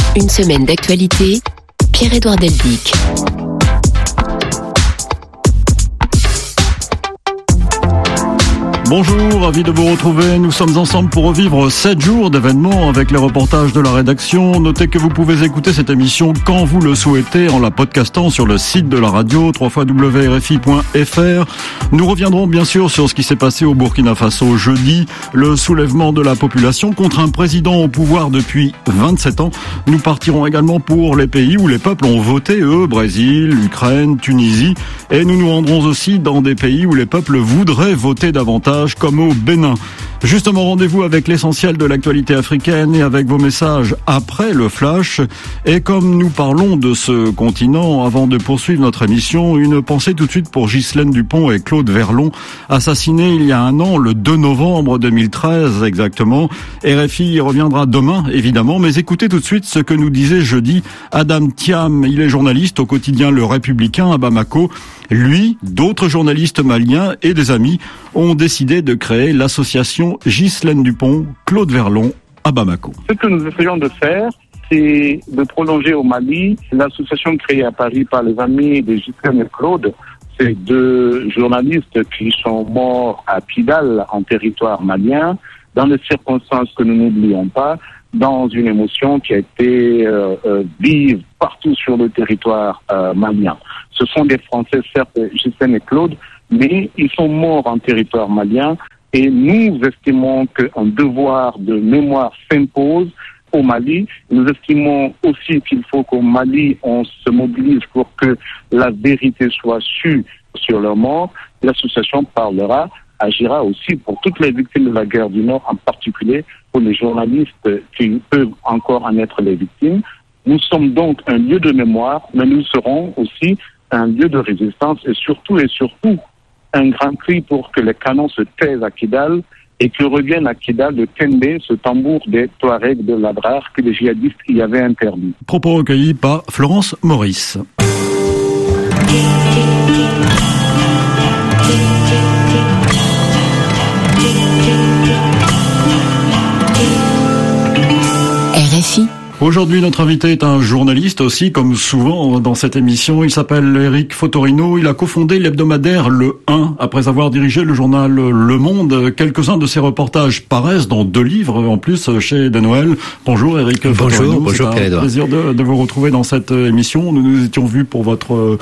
Une semaine d'actualité, Pierre-Édouard Deldic. Bonjour, ravi de vous retrouver. Nous sommes ensemble pour revivre 7 jours d'événements avec les reportages de la rédaction. Notez que vous pouvez écouter cette émission quand vous le souhaitez en la podcastant sur le site de la radio www.rfi.fr. Nous reviendrons bien sûr sur ce qui s'est passé au Burkina Faso jeudi, le soulèvement de la population contre un président au pouvoir depuis 27 ans. Nous partirons également pour les pays où les peuples ont voté, eux, Brésil, Ukraine, Tunisie. Et nous nous rendrons aussi dans des pays où les peuples voudraient voter davantage, comme au Bénin. Justement, rendez-vous avec l'essentiel de l'actualité africaine et avec vos messages après le flash. Et comme nous parlons de ce continent, avant de poursuivre notre émission, une pensée tout de suite pour Ghislaine Dupont et Claude Verlon, assassinés il y a un an, le 2 novembre 2013 exactement. RFI y reviendra demain, évidemment, mais écoutez tout de suite ce que nous disait jeudi Adam Thiam. Il est journaliste au quotidien Le Républicain à Bamako. Lui, d'autres journalistes maliens et des amis ont décidé de créer l'association Ghislaine Dupont, Claude Verlon à Bamako. Ce que nous essayons de faire, c'est de prolonger au Mali l'association créée à Paris par les amis de Ghislaine et Claude. C'est deux journalistes qui sont morts à Kidal, en territoire malien, dans des circonstances que nous n'oublions pas, dans une émotion qui a été vive partout sur le territoire malien. Ce sont des Français, certes, Ghislaine et Claude, mais ils sont morts en territoire malien et nous estimons qu'un devoir de mémoire s'impose au Mali. Nous estimons aussi qu'il faut qu'au Mali, on se mobilise pour que la vérité soit sue sur leur mort. L'association agira aussi pour toutes les victimes de la guerre du Nord, en particulier pour les journalistes qui peuvent encore en être les victimes. Nous sommes donc un lieu de mémoire, mais nous serons aussi un lieu de résistance et surtout un grand cri pour que les canons se taisent à Kidal et que revienne à Kidal le Kembe, ce tambour des Touaregs de Ladrar que les djihadistes y avaient interdit. Propos recueillis par Florence Maurice. RFI. Aujourd'hui, notre invité est un journaliste aussi, comme souvent dans cette émission. Il s'appelle Éric Fotorino. Il a cofondé l'hebdomadaire Le 1, après avoir dirigé le journal Le Monde. Quelques-uns de ses reportages paraissent dans 2 livres, en plus, chez De Noël. Bonjour Éric Fotorino. Bonjour C'est un plaisir de vous retrouver dans cette émission. Nous nous étions vus pour votre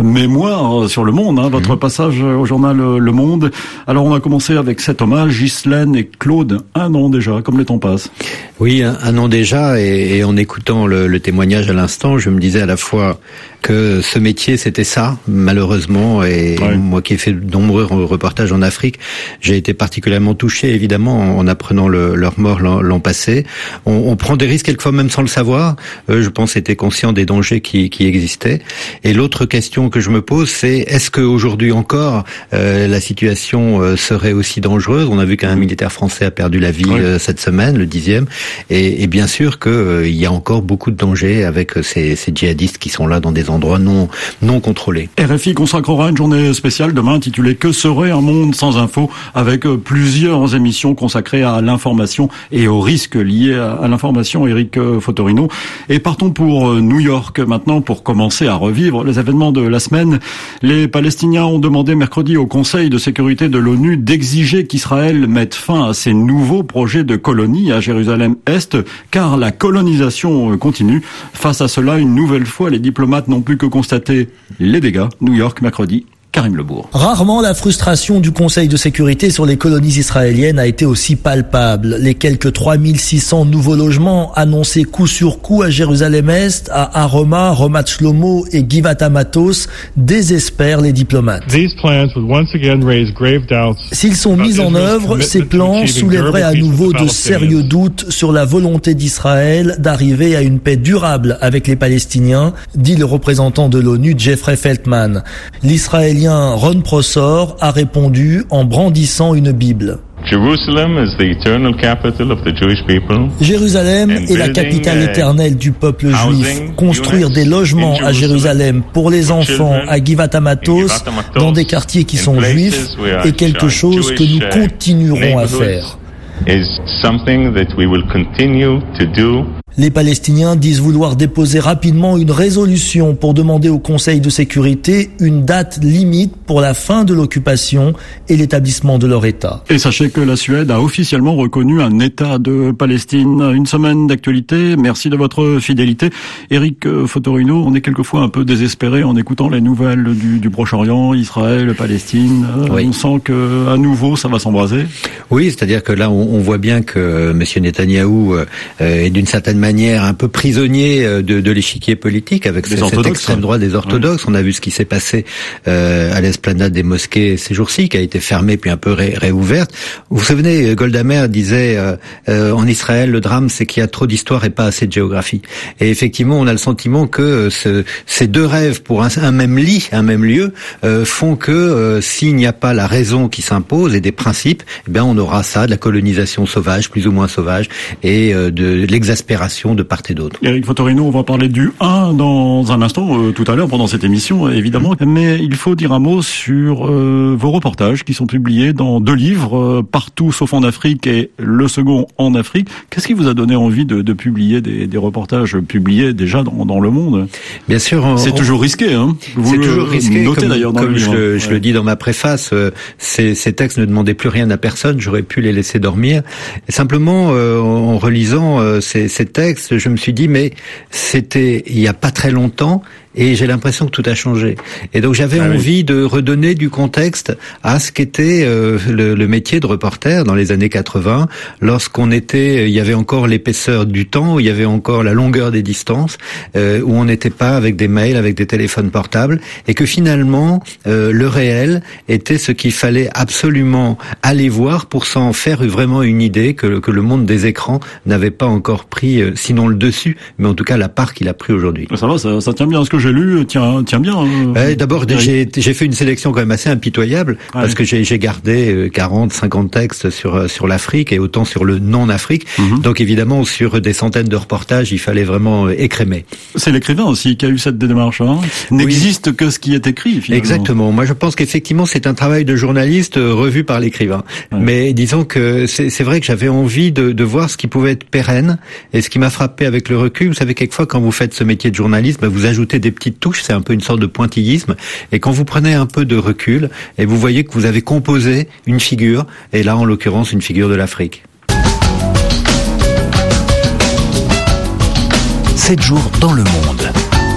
mémoire sur Le Monde, votre passage au journal Le Monde. Alors, on a commencé avec cet hommage, Ghislaine et Claude. 1 an déjà, comme le temps passe. Oui, un an déjà, et en écoutant le témoignage à l'instant, je me disais à la fois que ce métier, c'était ça, malheureusement, et moi qui ai fait de nombreux reportages en Afrique, j'ai été particulièrement touché, évidemment, en apprenant leur mort l'an passé. On prend des risques quelquefois même sans le savoir. Je pense était conscient des dangers qui existaient. Et l'autre question que je me pose, c'est est-ce qu'aujourd'hui encore, la situation serait aussi dangereuse? On a vu qu'un militaire français a perdu la vie cette semaine, le 10e, et bien sûr qu'il y a encore beaucoup de dangers avec ces djihadistes qui sont là dans des endroits non contrôlés. RFI consacrera une journée spéciale demain intitulée « Que serait un monde sans info ?» avec plusieurs émissions consacrées à l'information et aux risques liés à l'information. Éric Fotorino. Et partons pour New York maintenant pour commencer à revivre les événements de la semaine. Les Palestiniens ont demandé mercredi au Conseil de sécurité de l'ONU d'exiger qu'Israël mette fin à ses nouveaux projets de colonie à Jérusalem-Est, car la colonisation continue. Face à cela, une nouvelle fois, les diplomates n'ont plus que constaté les dégâts. New York, mercredi. Karim Lebourg. Rarement la frustration du Conseil de sécurité sur les colonies israéliennes a été aussi palpable. Les quelques 3600 nouveaux logements annoncés coup sur coup à Jérusalem-Est, à Aroma, Ramat Shlomo et Givat Hamatos désespèrent les diplomates. S'ils sont mis en œuvre, ces plans soulèveraient à nouveau de sérieux doutes sur la volonté d'Israël d'arriver à une paix durable avec les Palestiniens, dit le représentant de l'ONU Jeffrey Feltman. L'Israélien Ron Prosor a répondu en brandissant une Bible. Jérusalem est la capitale éternelle du peuple juif. Construire des logements à Jérusalem pour les enfants à Givat Hamatos, dans des quartiers qui sont juifs, est quelque chose que nous continuerons à faire. Les Palestiniens disent vouloir déposer rapidement une résolution pour demander au Conseil de sécurité une date limite pour la fin de l'occupation et l'établissement de leur État. Et sachez que la Suède a officiellement reconnu un État de Palestine. Une semaine d'actualité. Merci de votre fidélité. Éric Fotorino, on est quelquefois un peu désespéré en écoutant les nouvelles du Proche-Orient, Israël, Palestine. Oui. On sent que à nouveau ça va s'embraser. Oui, c'est-à-dire que là on voit bien que M. Netanyahou est d'une certaine manière un peu prisonnier de l'échiquier politique avec cette extrême droite des orthodoxes. Oui. On a vu ce qui s'est passé à l'esplanade des mosquées ces jours-ci, qui a été fermée puis un peu réouverte. Vous vous souvenez, Golda Meir disait en Israël, le drame c'est qu'il y a trop d'histoire et pas assez de géographie. Et effectivement, on a le sentiment que ces deux rêves pour un même lit, un même lieu, font que s'il n'y a pas la raison qui s'impose et des principes, eh bien on aura ça, de la colonisation sauvage, plus ou moins sauvage, et de l'exaspération de part et d'autre. Éric Fotorino, on va parler du 1 dans un instant, tout à l'heure, pendant cette émission, évidemment. Mais il faut dire un mot sur vos reportages qui sont publiés dans 2 livres, Partout sauf en Afrique et le second en Afrique. Qu'est-ce qui vous a donné envie de publier des reportages publiés déjà dans Le Monde? Bien sûr. C'est toujours risqué, hein. C'est toujours risqué. Notez d'ailleurs dans comme le livre. Je le dis dans ma préface, ces textes ne demandaient plus rien à personne. J'aurais pu les laisser dormir. Et simplement, en relisant ces textes, je me suis dit, mais c'était il y a pas très longtemps. Et j'ai l'impression que tout a changé. Et donc j'avais envie de redonner du contexte à ce qu'était le métier de reporter dans les années 80, lorsqu'on était, il y avait encore l'épaisseur du temps, où il y avait encore la longueur des distances, où on n'était pas avec des mails, avec des téléphones portables, et que finalement le réel était ce qu'il fallait absolument aller voir pour s'en faire vraiment une idée que le monde des écrans n'avait pas encore pris, sinon le dessus, mais en tout cas la part qu'il a pris aujourd'hui. Ça va, ça tient bien. Ce que j'ai lu tient bien. D'abord, j'ai fait une sélection quand même assez impitoyable, parce que j'ai gardé 40, 50 textes sur l'Afrique et autant sur le non-Afrique. Donc évidemment, sur des centaines de reportages, il fallait vraiment écrémer. C'est l'écrivain aussi qui a eu cette démarche. N'existe que ce qui est écrit, finalement. Exactement. Moi, je pense qu'effectivement, c'est un travail de journaliste revu par l'écrivain. Mais disons que c'est vrai que j'avais envie de voir ce qui pouvait être pérenne. Et ce qui m'a frappé avec le recul, vous savez, quelquefois, quand vous faites ce métier de journaliste, vous ajoutez des petites touches, c'est un peu une sorte de pointillisme, et quand vous prenez un peu de recul, et vous voyez que vous avez composé une figure, et là en l'occurrence une figure de l'Afrique. 7 jours dans le monde.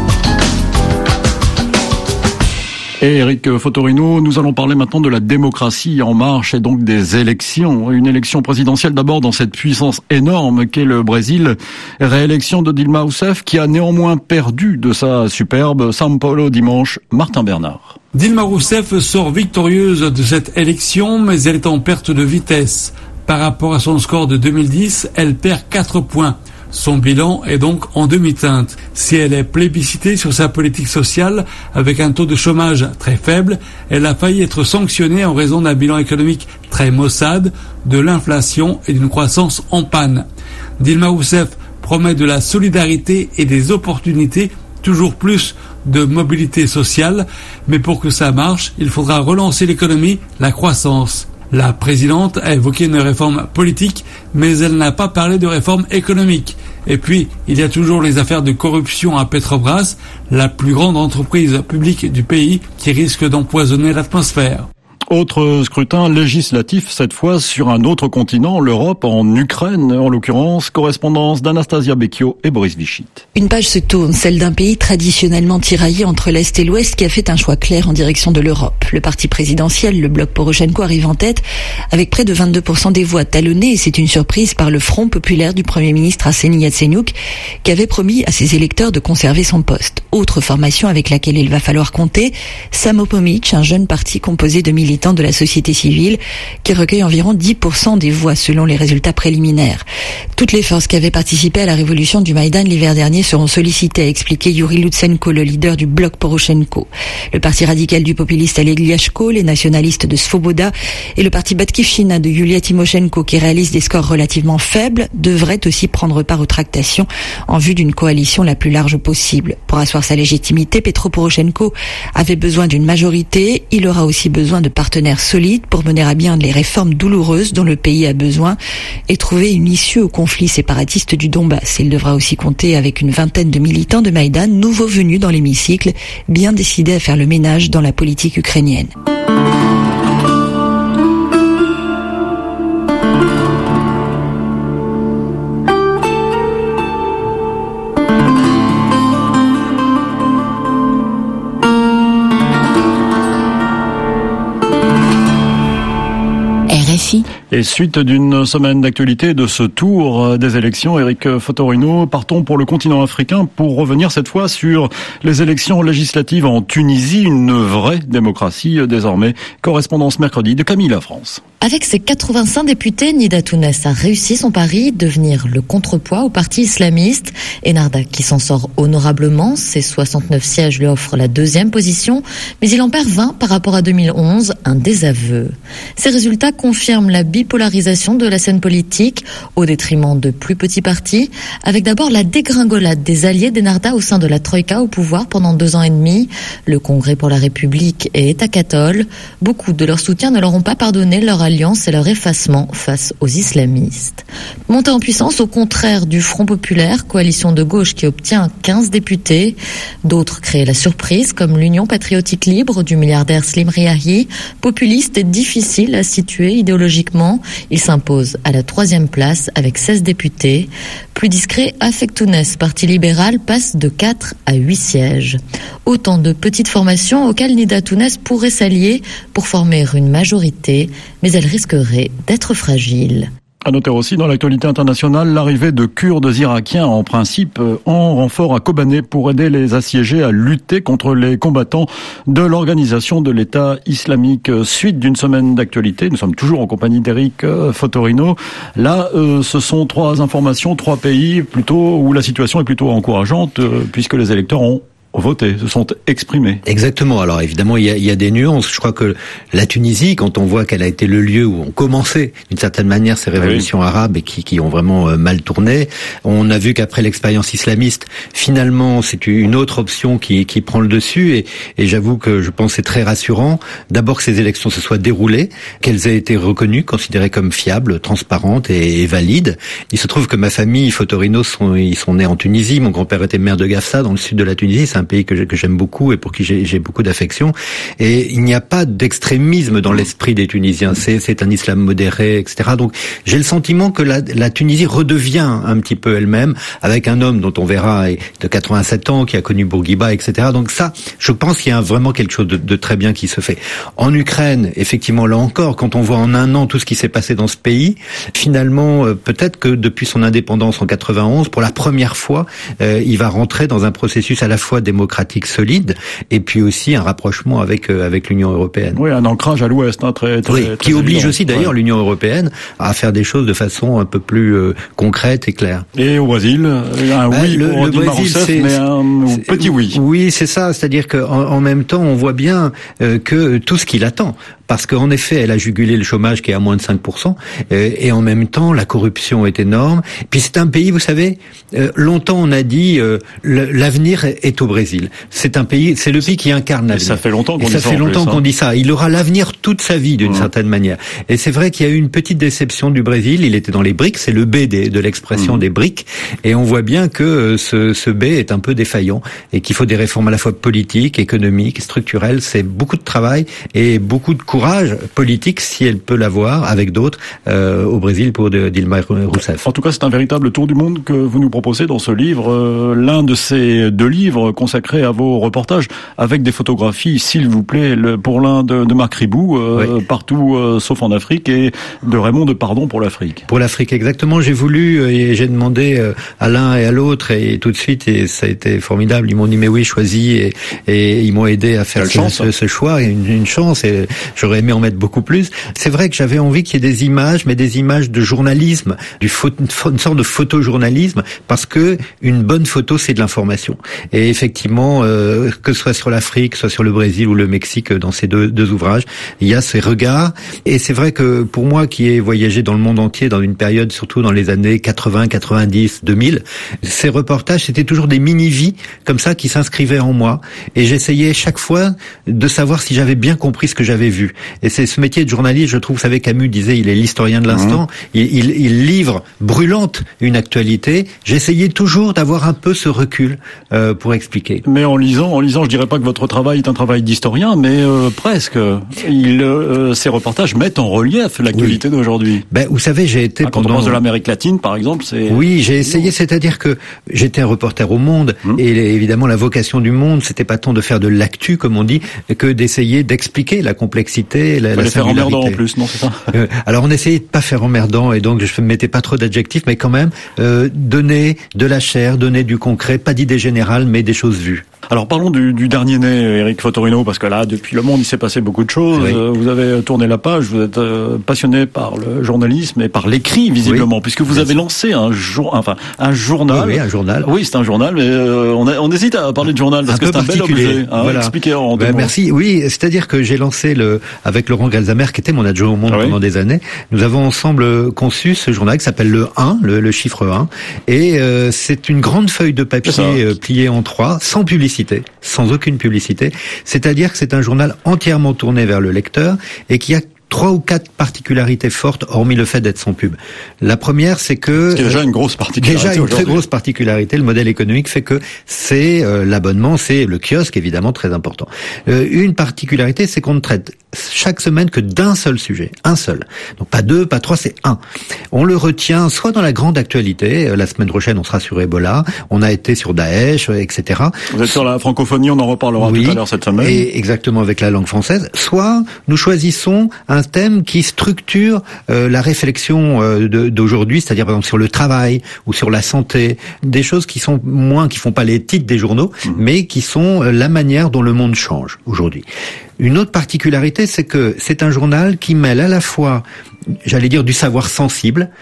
Et Éric Fotorino, nous allons parler maintenant de la démocratie en marche et donc des élections. Une élection présidentielle d'abord dans cette puissance énorme qu'est le Brésil. Réélection de Dilma Rousseff qui a néanmoins perdu de sa superbe São Paulo dimanche. Martin Bernard. Dilma Rousseff sort victorieuse de cette élection, mais elle est en perte de vitesse. Par rapport à son score de 2010, elle perd 4 points. Son bilan est donc en demi-teinte. Si elle est plébiscitée sur sa politique sociale, avec un taux de chômage très faible, elle a failli être sanctionnée en raison d'un bilan économique très maussade, de l'inflation et d'une croissance en panne. Dilma Rousseff promet de la solidarité et des opportunités, toujours plus de mobilité sociale, mais pour que ça marche, il faudra relancer l'économie, la croissance. La présidente a évoqué une réforme politique, mais elle n'a pas parlé de réforme économique. Et puis, il y a toujours les affaires de corruption à Petrobras, la plus grande entreprise publique du pays, qui risque d'empoisonner l'atmosphère. Autre scrutin législatif, cette fois sur un autre continent, l'Europe, en Ukraine, en l'occurrence. Correspondance d'Anastasia Becchio et Boris Vichit. Une page se tourne, celle d'un pays traditionnellement tiraillé entre l'Est et l'Ouest qui a fait un choix clair en direction de l'Europe. Le parti présidentiel, le bloc Poroshenko, arrive en tête avec près de 22% des voix talonnées, et c'est une surprise par le Front populaire du Premier ministre Arseniy Yatsenyuk qui avait promis à ses électeurs de conserver son poste. Autre formation avec laquelle il va falloir compter, Samopomich, un jeune parti composé de militants de la société civile qui recueille environ 10% des voix selon les résultats préliminaires. Toutes les forces qui avaient participé à la révolution du Maïdan l'hiver dernier seront sollicitées, a expliqué Yuri Lutsenko, le leader du bloc Poroshenko. Le parti radical du populiste Oleg Lyashko, les nationalistes de Svoboda et le parti Batkivshina de Yulia Tymoshenko, qui réalise des scores relativement faibles, devraient aussi prendre part aux tractations en vue d'une coalition la plus large possible. Pour asseoir sa légitimité, Petro Poroshenko avait besoin d'une majorité, il aura aussi besoin de partenaires partenaire solide pour mener à bien les réformes douloureuses dont le pays a besoin et trouver une issue au conflit séparatiste du Donbass. Il devra aussi compter avec une vingtaine de militants de Maïdan, nouveaux venus dans l'hémicycle, bien décidés à faire le ménage dans la politique ukrainienne. Et suite d'une semaine d'actualité de ce tour des élections, Eric Fotorino, partons pour le continent africain pour revenir cette fois sur les élections législatives en Tunisie, une vraie démocratie désormais. Correspondance mercredi de Camille La France. Avec ses 85 députés, Nida Tounes a réussi son pari, devenir le contrepoids au parti islamiste. Enarda qui s'en sort honorablement, ses 69 sièges lui offrent la deuxième position, mais il en perd 20 par rapport à 2011, un désaveu. Ces résultats confirment la bipolarisation de la scène politique au détriment de plus petits partis, avec d'abord la dégringolade des alliés d'Enarda au sein de la Troïka au pouvoir pendant 2 ans et demi. Le Congrès pour la République et État catholique, beaucoup de leurs soutiens ne leur ont pas pardonné leur alliance et leur effacement face aux islamistes. Montée en puissance au contraire du Front populaire, coalition de gauche qui obtient 15 députés. D'autres créent la surprise, comme l'Union patriotique libre du milliardaire Slim Riahi, populiste et difficile à situer idéologiquement. Il s'impose à la 3e place avec 16 députés. Plus discret, Afek Tounes, parti libéral, passe de 4 à 8 sièges. Autant de petites formations auxquelles Nida Tounes pourrait s'allier pour former une majorité, mais elle risquerait d'être fragile. À noter aussi dans l'actualité internationale l'arrivée de Kurdes irakiens en principe en renfort à Kobané pour aider les assiégés à lutter contre les combattants de l'organisation de l'État islamique. Suite d'une semaine d'actualité, nous sommes toujours en compagnie d'Eric Fotorino. Là, ce sont 3 informations, 3 pays plutôt où la situation est plutôt encourageante puisque les électeurs ont voté, se sont exprimés. Exactement. Alors évidemment, il y a des nuances. Je crois que la Tunisie, quand on voit qu'elle a été le lieu où ont commencé d'une certaine manière ces révolutions arabes et qui ont vraiment mal tourné, on a vu qu'après l'expérience islamiste, finalement, c'est une autre option qui prend le dessus. Et j'avoue que je pense que c'est très rassurant. D'abord que ces élections se soient déroulées, qu'elles aient été reconnues, considérées comme fiables, transparentes et valides. Il se trouve que ma famille, Fotorino, ils sont nés en Tunisie. Mon grand-père était maire de Gafsa, dans le sud de la Tunisie. C'est un pays que j'aime beaucoup et pour qui j'ai beaucoup d'affection. Et il n'y a pas d'extrémisme dans l'esprit des Tunisiens. C'est un islam modéré, etc. Donc j'ai le sentiment que la Tunisie redevient un petit peu elle-même, avec un homme dont on verra de 87 ans, qui a connu Bourguiba, etc. Donc ça, je pense qu'il y a vraiment quelque chose de très bien qui se fait. En Ukraine, effectivement, là encore, quand on voit en un an tout ce qui s'est passé dans ce pays, finalement, peut-être que depuis son indépendance en 91, pour la première fois, il va rentrer dans un processus à la fois démocratique solide et puis aussi un rapprochement avec l'Union européenne. Oui, un ancrage à l'ouest, très qui oblige évident. Aussi d'ailleurs l'Union européenne à faire des choses de façon un peu plus concrète et claire. Et au Brésil, oui pour Dilma Rousseff, mais un petit oui. Oui, c'est ça, c'est-à-dire qu'en même temps, on voit bien que tout ce qu'il attend, parce qu'en effet, elle a jugulé le chômage qui est à moins de 5%, et en même temps, la corruption est énorme. Puis c'est un pays, vous savez, longtemps on a dit l'avenir est au Brésil. C'est un pays, c'est le pays qui incarne l'avenir. Ça fait longtemps qu'on dit ça. Il aura l'avenir toute sa vie d'une certaine manière. Et c'est vrai qu'il y a eu une petite déception du Brésil. Il était dans les BRICS, c'est le B de l'expression des BRICS, et on voit bien que ce B est un peu défaillant et qu'il faut des réformes à la fois politiques, économiques, structurelles. C'est beaucoup de travail et beaucoup de courage politique, si elle peut l'avoir, avec d'autres, au Brésil pour Dilma Rousseff. En tout cas, c'est un véritable tour du monde que vous nous proposez dans ce livre, l'un de ces 2 livres consacrés à vos reportages, avec des photographies, s'il vous plaît, pour l'un de Marc Ribou, partout sauf en Afrique, et de Raymond Depardon pour l'Afrique. Pour l'Afrique, exactement. J'ai voulu et j'ai demandé à l'un et à l'autre, et tout de suite, et ça a été formidable, ils m'ont dit mais oui, choisis, et ils m'ont aidé à faire ce choix, et une chance, et j'aurais aimé en mettre beaucoup plus. C'est vrai que j'avais envie qu'il y ait des images, mais des images de journalisme, une sorte de photojournalisme, parce que une bonne photo, c'est de l'information. Et effectivement, que ce soit sur l'Afrique, soit sur le Brésil ou le Mexique, dans ces deux ouvrages, il y a ces regards. Et c'est vrai que pour moi, qui ai voyagé dans le monde entier, dans une période, surtout dans les années 80, 90, 2000, ces reportages, c'était toujours des mini-vies, comme ça, qui s'inscrivaient en moi. Et j'essayais chaque fois de savoir si j'avais bien compris ce que j'avais vu. vu. Et c'est ce métier de journaliste, je trouve, vous savez, Camus disait, il est l'historien de l'instant. Il livre brûlante une actualité. J'essayais toujours d'avoir un peu ce recul pour expliquer. Mais en lisant, je dirais pas que votre travail est un travail d'historien, mais presque. Ces reportages mettent en relief l'actualité d'aujourd'hui. Vous savez, j'ai été quand on pense de l'Amérique latine, par exemple, c'est... Oui, j'ai essayé, c'est-à-dire que j'étais un reporter au Monde, et évidemment, la vocation du Monde, c'était pas tant de faire de l'actu, comme on dit, que d'essayer d'expliquer la complexité, la singularité. Faire emmerdant en plus, non, c'est ça? Alors, on essayait de pas faire emmerdant, et donc je ne mettais pas trop d'adjectifs, mais quand même, donner de la chair, donner du concret, pas d'idées générales, mais des choses vues. Alors parlons du dernier né, Éric Fotorino, parce que là, depuis Le Monde, il s'est passé beaucoup de choses. Oui. Vous avez tourné la page, vous êtes passionné par le journalisme et par l'écrit, visiblement, puisque vous avez lancé un journal. Oui, un journal. Oui, c'est un journal, mais on hésite à parler de journal, parce que c'est un bel objet. Voilà. Expliquez en deux mots. Merci. Oui, c'est-à-dire que j'ai lancé avec Laurent Galzamer, qui était mon adjoint au Monde pendant des années. Nous avons ensemble conçu ce journal qui s'appelle le 1, le chiffre 1. Et c'est une grande feuille de papier pliée en 3, sans publicité. Sans aucune publicité, c'est-à-dire que c'est un journal entièrement tourné vers le lecteur et qui a 3 ou 4 particularités fortes, hormis le fait d'être sans pub. La première, c'est que... C'est déjà une grosse particularité. Déjà une très grosse particularité. Le modèle économique fait que c'est l'abonnement, c'est le kiosque, évidemment, très important. Une particularité, c'est qu'on ne traite chaque semaine que d'un seul sujet. Un seul. Donc pas 2, pas 3, c'est 1. On le retient soit dans la grande actualité. La semaine prochaine, on sera sur Ebola. On a été sur Daesh, etc. Vous êtes sur la francophonie, on en reparlera tout à l'heure cette semaine. Et exactement, avec la langue française. Soit nous choisissons un thème qui structure la réflexion d'aujourd'hui, c'est-à-dire par exemple sur le travail ou sur la santé, des choses qui font pas les titres des journaux, mais qui sont la manière dont le monde change aujourd'hui. Une autre particularité, c'est que c'est un journal qui mêle à la fois, j'allais dire, du savoir sensible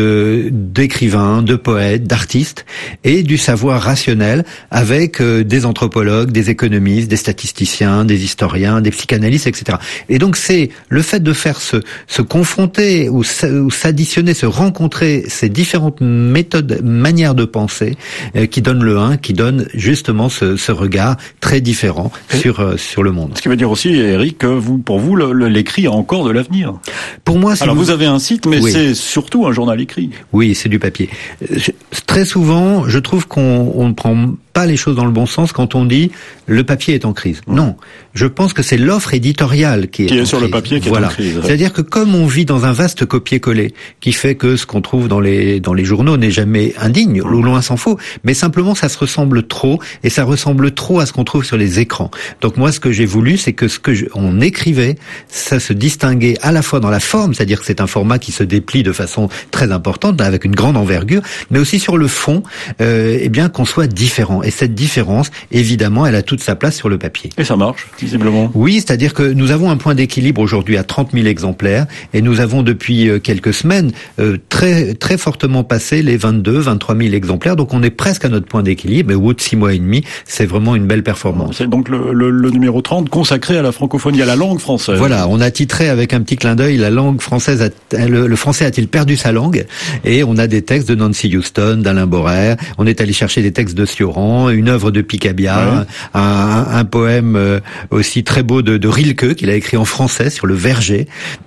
d'écrivains, de poètes, d'artistes, et du savoir rationnel avec des anthropologues, des économistes, des statisticiens, des historiens, des psychanalystes, etc. Et donc c'est le fait de faire se confronter ou s'additionner, se rencontrer ces différentes méthodes, manières de penser qui donne le 1, qui donne justement ce regard très différent sur le monde. Ce qui veut dire aussi, Éric, que pour vous, l'écrit a encore de l'avenir. Pour moi, alors vous avez un site, mais c'est surtout un journal écrit. Oui, c'est du papier. Très souvent, je trouve qu'on ne prend pas les choses dans le bon sens quand on dit le papier est en crise. Non, je pense que c'est l'offre éditoriale qui est sur le papier qui est en crise. C'est-à-dire que comme on vit dans un vaste copier-coller qui fait que ce qu'on trouve dans les journaux n'est jamais indigne, au loin s'en faut, mais simplement ça se ressemble trop et ça ressemble trop à ce qu'on trouve sur les écrans. Donc moi, ce que j'ai voulu, c'est que on écrivait, ça se distinguait à la fois dans la forme, c'est-à-dire que c'est un format qui se déplie de façon très importante, avec une grande envergure, mais aussi sur le fond, qu'on soit différent. Et cette différence, évidemment, elle a toute sa place sur le papier. Et ça marche, visiblement. Oui, c'est-à-dire que nous avons un point d'équilibre aujourd'hui à 30 000 exemplaires, et nous avons depuis quelques semaines très très fortement passé les 23 000 exemplaires, donc on est presque à notre point d'équilibre, et au bout de 6 mois et demi, c'est vraiment une belle performance. C'est donc le numéro 30 consacré à la francophonie, à la langue française. Voilà, on a titré avec un petit clin d'œil, la langue française, le français a-t-il perdu sa langue? Et on a des textes de Nancy Houston, d'Alain Borer, on est allé chercher des textes de Sioran, une œuvre de Picabia, un poème aussi très beau de Rilke qu'il a écrit en français sur le verger,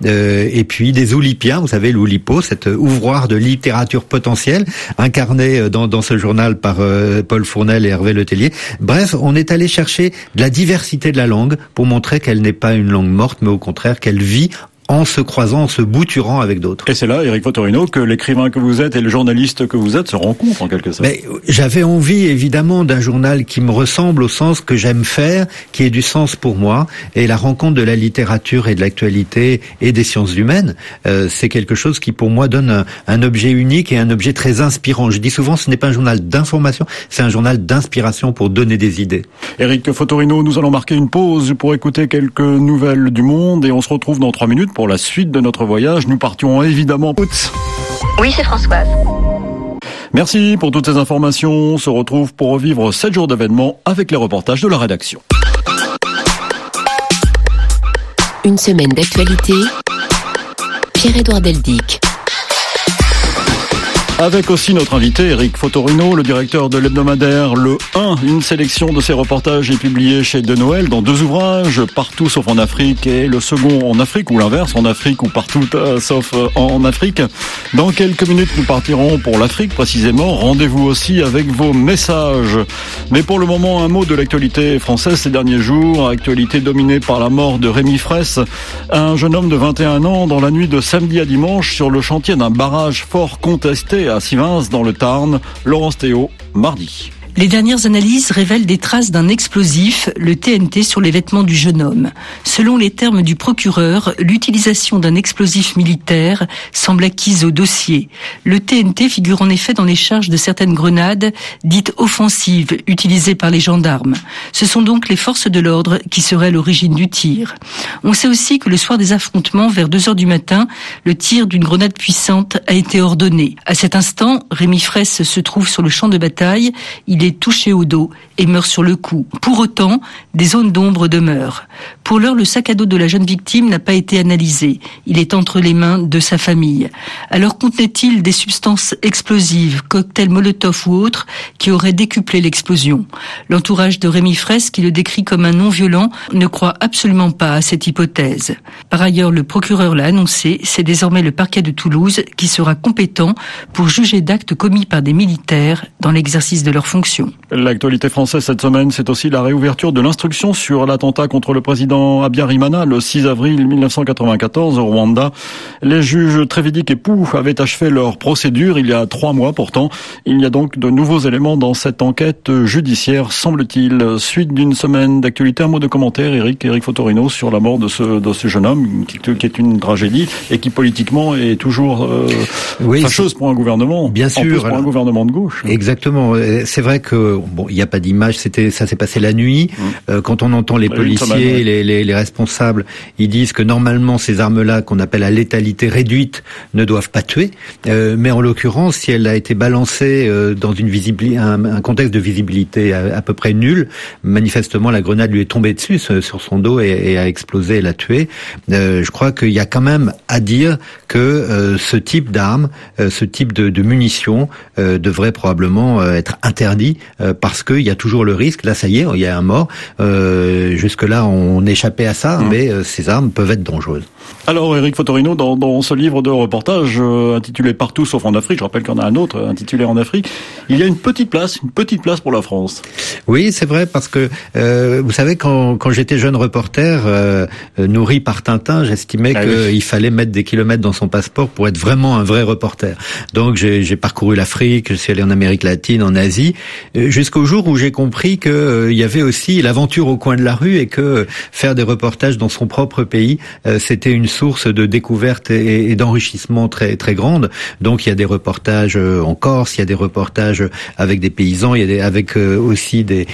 et puis des Oulipiens, vous savez l'Oulipo, cet ouvroir de littérature potentielle incarné dans ce journal par Paul Fournel et Hervé Letellier. Bref, on est allé chercher de la diversité de la langue pour montrer qu'elle n'est pas une langue morte, mais au contraire qu'elle vit en se croisant, en se bouturant avec d'autres. Et c'est là, Éric Fotorino, que l'écrivain que vous êtes et le journaliste que vous êtes se rencontrent en quelque sorte. Mais j'avais envie évidemment d'un journal qui me ressemble au sens que j'aime faire, qui ait du sens pour moi, et la rencontre de la littérature et de l'actualité et des sciences humaines, c'est quelque chose qui pour moi donne un objet unique et un objet très inspirant. Je dis souvent, ce n'est pas un journal d'information, c'est un journal d'inspiration pour donner des idées. Éric Fotorino, nous allons marquer une pause pour écouter quelques nouvelles du monde et on se retrouve dans 3 minutes pour la suite de notre voyage. Nous partions évidemment. Oui, c'est Françoise. Merci pour toutes ces informations. On se retrouve pour revivre 7 jours d'événements avec les reportages de la rédaction. Une semaine d'actualité. Pierre-Édouard Deldic. Avec aussi notre invité, Eric Fotorino, le directeur de l'hebdomadaire Le 1. Une sélection de ses reportages est publiée chez De Noël dans 2 ouvrages, Partout sauf en Afrique et le second en Afrique, ou l'inverse, en Afrique ou partout sauf en Afrique. Dans quelques minutes, nous partirons pour l'Afrique précisément. Rendez-vous aussi avec vos messages. Mais pour le moment, un mot de l'actualité française ces derniers jours. Actualité dominée par la mort de Rémi Fraisse, un jeune homme de 21 ans dans la nuit de samedi à dimanche sur le chantier d'un barrage fort contesté à Sivens dans le Tarn. Laurence Théo, mardi. Les dernières analyses révèlent des traces d'un explosif, le TNT, sur les vêtements du jeune homme. Selon les termes du procureur, l'utilisation d'un explosif militaire semble acquise au dossier. Le TNT figure en effet dans les charges de certaines grenades dites offensives utilisées par les gendarmes. Ce sont donc les forces de l'ordre qui seraient à l'origine du tir. On sait aussi que le soir des affrontements, vers 2h du matin, le tir d'une grenade puissante a été ordonné. À cet instant, Rémi Fraisse se trouve sur le champ de bataille. Il est touché au dos et meurt sur le coup. Pour autant, des zones d'ombre demeurent. Pour l'heure, le sac à dos de la jeune victime n'a pas été analysé. Il est entre les mains de sa famille. Alors contenait-il des substances explosives, cocktails Molotov ou autres, qui auraient décuplé l'explosion? L'entourage de Rémi Fraisse, qui le décrit comme un non-violent, ne croit absolument pas à cette hypothèse. Par ailleurs, le procureur l'a annoncé, c'est désormais le parquet de Toulouse qui sera compétent pour juger d'actes commis par des militaires dans l'exercice de leurs fonctions. L'actualité française cette semaine, c'est aussi la réouverture de l'instruction sur l'attentat contre le président Habyarimana le 6 avril 1994 au Rwanda. Les juges Trévidic et Pou avaient achevé leur procédure il y a 3 mois. Pourtant, il y a donc de nouveaux éléments dans cette enquête judiciaire, semble-t-il. Suite d'une semaine d'actualité, un mot de commentaire, Eric Fotorino, sur la mort de ce jeune homme, qui est une tragédie et qui politiquement est toujours fâcheuse pour un gouvernement. Bien sûr. En plus, pour un gouvernement de gauche. Exactement. C'est vrai que il n'y a pas d'image. Ça s'est passé la nuit. Quand on entend les policiers, les responsables, ils disent que normalement ces armes-là, qu'on appelle à létalité réduite, ne doivent pas tuer. Mais en l'occurrence, si elle a été balancée dans un contexte de visibilité à peu près nul, manifestement la grenade lui est tombée dessus sur son dos et a explosé et l'a tué. Je crois qu'il y a quand même à dire que ce type d'armes, ce type de munitions devrait probablement être interdit parce qu'il y a toujours le risque. Là, ça y est, il y a un mort. Jusque-là, on échappait à ça, mais ces armes peuvent être dangereuses. Alors, Eric Fotorino, dans ce livre de reportage intitulé Partout sauf en Afrique, je rappelle qu'il y en a un autre intitulé En Afrique, il y a une petite place pour la France. Oui, c'est vrai, parce que vous savez, quand j'étais jeune reporter, nourri par Tintin, j'estimais qu'il fallait mettre des kilomètres dans son passeport pour être vraiment un vrai reporter. Donc j'ai parcouru l'Afrique, je suis allé en Amérique latine, en Asie, jusqu'au jour où j'ai compris que il y avait aussi l'aventure au coin de la rue et que faire des reportages dans son propre pays, c'était une source de découverte et d'enrichissement très très grande. Donc il y a des reportages en Corse, il y a des reportages avec des paysans, il y a avec aussi des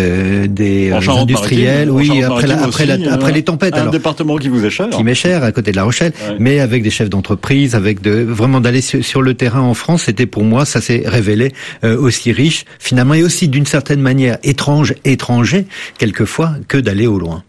industriels. Oui, après les tempêtes. Un département qui vous est cher. Qui m'est cher, à côté de La Rochelle, mais avec des chefs d'entreprise, vraiment d'aller sur le terrain en France, c'était pour moi, ça s'est révélé aussi riche finalement, et aussi d'une certaine manière étranger quelquefois, que d'aller au loin.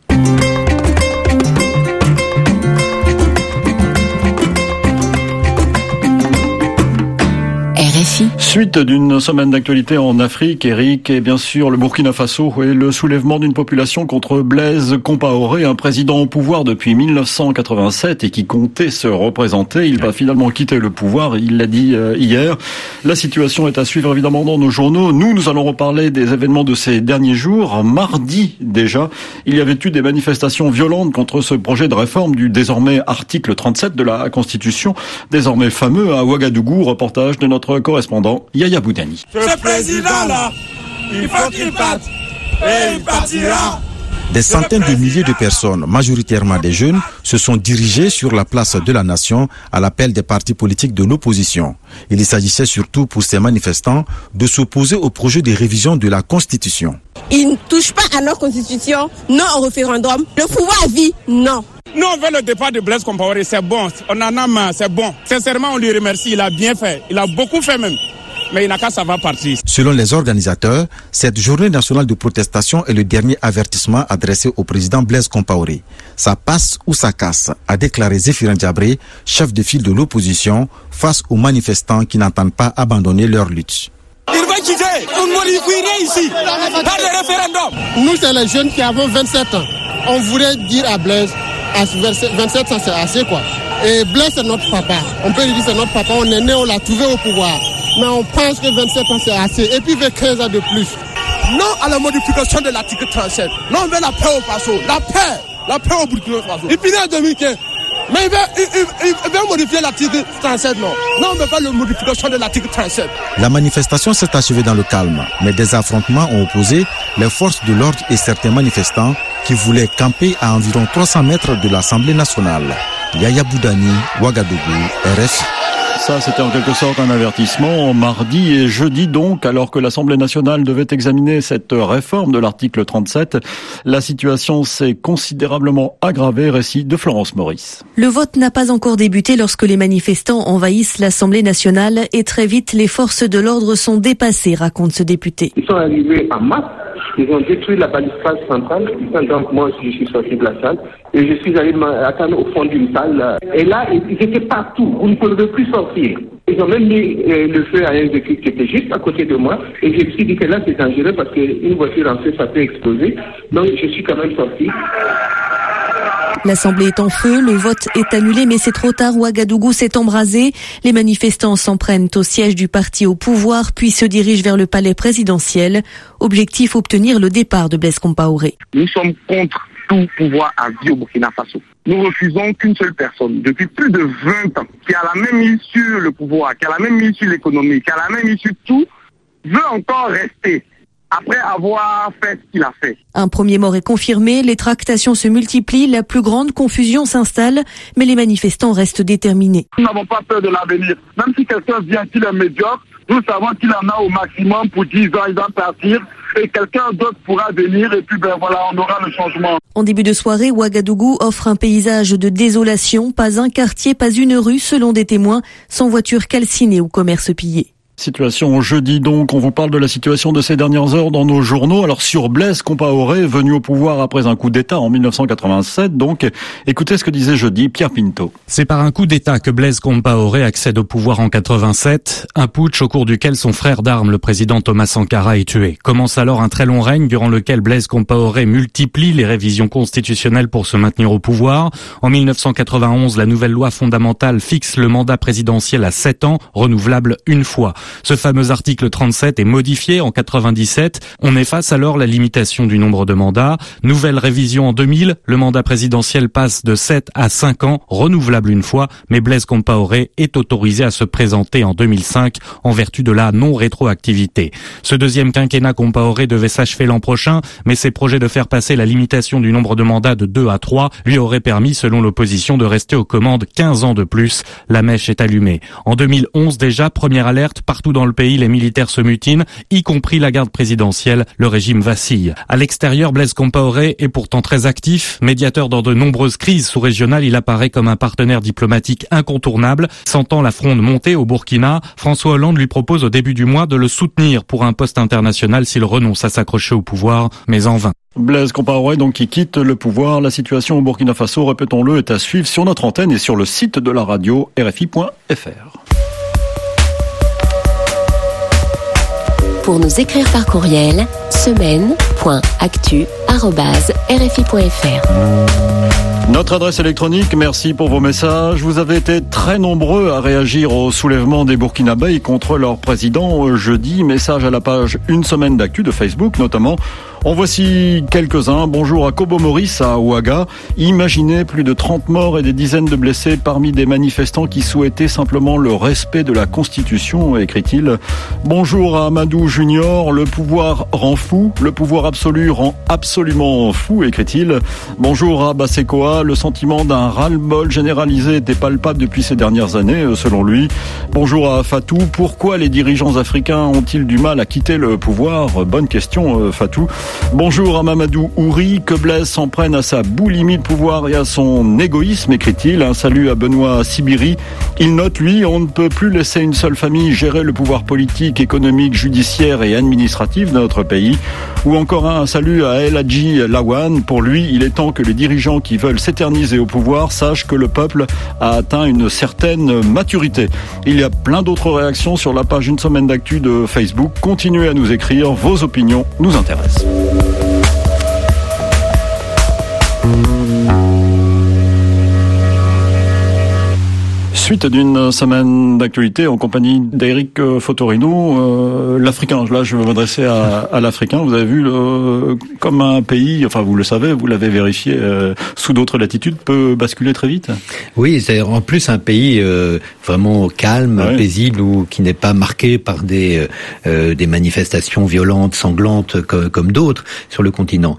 Suite d'une semaine d'actualité en Afrique, Eric, et bien sûr le Burkina Faso et le soulèvement d'une population contre Blaise Compaoré, un président au pouvoir depuis 1987 et qui comptait se représenter. Il va finalement quitter le pouvoir, il l'a dit hier. La situation est à suivre évidemment dans nos journaux. Nous allons reparler des événements de ces derniers jours. Mardi déjà, il y avait eu des manifestations violentes contre ce projet de réforme du désormais article 37 de la Constitution, désormais fameux à Ouagadougou. Reportage de notre correspondant Yaya Boudani. Ce président-là, il faut qu'il parte et il partira. Des centaines de milliers de personnes, majoritairement des jeunes, se sont dirigées sur la place de la Nation à l'appel des partis politiques de l'opposition. Il s'agissait surtout pour ces manifestants de s'opposer au projet de révision de la Constitution. Ils ne touchent pas à notre Constitution, non au référendum. Le pouvoir à vie, non. Nous, on veut le départ de Blaise Compaoré, c'est bon. On en a marre, c'est bon. Sincèrement, on lui remercie, il a bien fait. Il a beaucoup fait même. mais il n'a qu'à savoir partir. Selon les organisateurs, cette journée nationale de protestation est le dernier avertissement adressé au président Blaise Compaoré. Ça passe ou ça casse, a déclaré Zéphirin Diabré, chef de file de l'opposition, face aux manifestants qui n'entendent pas abandonner leur lutte. Il va quitter, on modifierait ici, par le référendum. Nous, c'est les jeunes qui avons 27 ans. On voudrait dire à Blaise, à 27 ans, c'est assez quoi. Et Blaise, c'est notre papa. On peut lui dire c'est notre papa, on est né, on l'a trouvé au pouvoir. Mais on pense que 27 ans, c'est assez. Et puis, il veut 15 ans de plus. Non à la modification de l'article 37. Non, on veut la paix au Faso. La paix au Burkina Faso. Il finit en 2015. Mais il veut modifier l'article 37, non. Non, on ne veut pas la modification de l'article 37. La manifestation s'est achevée dans le calme, mais des affrontements ont opposé les forces de l'ordre et certains manifestants qui voulaient camper à environ 300 mètres de l'Assemblée nationale. Yaya Boudani, Ouagadougou, RFI. Ça, c'était en quelque sorte un avertissement mardi et jeudi donc, alors que l'Assemblée nationale devait examiner cette réforme de l'article 37. La situation s'est considérablement aggravée. Récit de Florence Maurice. Le vote n'a pas encore débuté lorsque les manifestants envahissent l'Assemblée nationale et très vite, les forces de l'ordre sont dépassées, raconte ce député. Ils sont arrivés en masse. Ils ont détruit la balustrade centrale. Donc moi aussi, je suis sorti de la salle et je suis allé m'attendre au fond d'une salle. Et là, ils étaient partout. Vous ne pouvez plus sortir. Ils ont même mis le feu à un véhicule qui était juste à côté de moi. Et je me suis dit que là, c'est dangereux parce qu'une voiture en feu, ça peut exploser. Donc je suis quand même sorti. L'Assemblée est en feu, le vote est annulé, mais c'est trop tard. Ouagadougou s'est embrasé. Les manifestants s'en prennent au siège du parti au pouvoir, puis se dirigent vers le palais présidentiel. Objectif, obtenir le départ de Blaise Compaoré. Nous sommes contre tout pouvoir à vie au Burkina Faso. Nous refusons qu'une seule personne, depuis plus de 20 ans, qui a la même mise sur le pouvoir, qui a la même mise sur l'économie, qui a la même mise sur tout, veut encore rester. Après avoir fait ce qu'il a fait. Un premier mort est confirmé, les tractations se multiplient, la plus grande confusion s'installe, mais les manifestants restent déterminés. Nous n'avons pas peur de l'avenir. Même si quelqu'un vient qu'il est médiocre, nous savons qu'il en a au maximum pour 10 ans, il va partir, et quelqu'un d'autre pourra venir, et puis voilà, on aura le changement. En début de soirée, Ouagadougou offre un paysage de désolation, pas un quartier, pas une rue, selon des témoins, sans voitures calcinées ou commerces pillés. Situation jeudi donc, on vous parle de la situation de ces dernières heures dans nos journaux. Alors sur Blaise Compaoré, venu au pouvoir après un coup d'État en 1987, donc écoutez ce que disait jeudi Pierre Pinto. C'est par un coup d'État que Blaise Compaoré accède au pouvoir en 87, un putsch au cours duquel son frère d'armes, le président Thomas Sankara, est tué. Commence alors un très long règne durant lequel Blaise Compaoré multiplie les révisions constitutionnelles pour se maintenir au pouvoir. En 1991, la nouvelle loi fondamentale fixe le mandat présidentiel à 7 ans, renouvelable une fois. Ce fameux article 37 est modifié en 97. On efface alors la limitation du nombre de mandats. Nouvelle révision en 2000. Le mandat présidentiel passe de 7 à 5 ans, renouvelable une fois. Mais Blaise Compaoré est autorisé à se présenter en 2005 en vertu de la non-rétroactivité. Ce deuxième quinquennat Compaoré devait s'achever l'an prochain, mais ses projets de faire passer la limitation du nombre de mandats de 2 à 3 lui auraient permis, selon l'opposition, de rester aux commandes 15 ans de plus. La mèche est allumée. En 2011 déjà, première alerte, partout dans le pays, les militaires se mutinent, y compris la garde présidentielle. Le régime vacille. À l'extérieur, Blaise Compaoré est pourtant très actif. Médiateur dans de nombreuses crises sous-régionales, il apparaît comme un partenaire diplomatique incontournable. Sentant la fronde monter au Burkina, François Hollande lui propose au début du mois de le soutenir pour un poste international s'il renonce à s'accrocher au pouvoir, mais en vain. Blaise Compaoré donc qui quitte le pouvoir. La situation au Burkina Faso, répétons-le, est à suivre sur notre antenne et sur le site de la radio rfi.fr. Pour nous écrire par courriel, semaine.actu@rfi.fr. Notre adresse électronique, merci pour vos messages. Vous avez été très nombreux à réagir au soulèvement des Burkinabés contre leur président jeudi. Message à la page Une Semaine d'Actu de Facebook notamment. En voici quelques-uns. Bonjour à Kobo Maurice à Ouaga. Imaginez plus de 30 morts et des dizaines de blessés parmi des manifestants qui souhaitaient simplement le respect de la Constitution, écrit-il. Bonjour à Amadou Junior. Le pouvoir rend fou. Le pouvoir absolu rend absolument fou, écrit-il. Bonjour à Basekoa. Le sentiment d'un ras-le-bol généralisé était palpable depuis ces dernières années, selon lui. Bonjour à Fatou. Pourquoi les dirigeants africains ont-ils du mal à quitter le pouvoir? Bonne question, Fatou. Bonjour à Mamadou Ouri, que Blaise s'en prenne à sa boulimie de pouvoir et à son égoïsme, écrit-il. Un salut à Benoît Sibiri. Il note, lui, on ne peut plus laisser une seule famille gérer le pouvoir politique, économique, judiciaire et administratif de notre pays. Ou encore un salut à El Hadji Lawan. Pour lui, il est temps que les dirigeants qui veulent s'éterniser au pouvoir sachent que le peuple a atteint une certaine maturité. Il y a plein d'autres réactions sur la page Une Semaine d'Actu de Facebook. Continuez à nous écrire, vos opinions nous intéressent. Suite d'une semaine d'actualité en compagnie d'Éric Fotorino, l'Africain. Là, je vais m'adresser à l'Africain. Vous avez vu, comme un pays, enfin vous le savez, vous l'avez vérifié, sous d'autres latitudes, peut basculer très vite. Oui, c'est en plus un pays vraiment calme, paisible, ou qui n'est pas marqué par des manifestations violentes, sanglantes, comme d'autres sur le continent.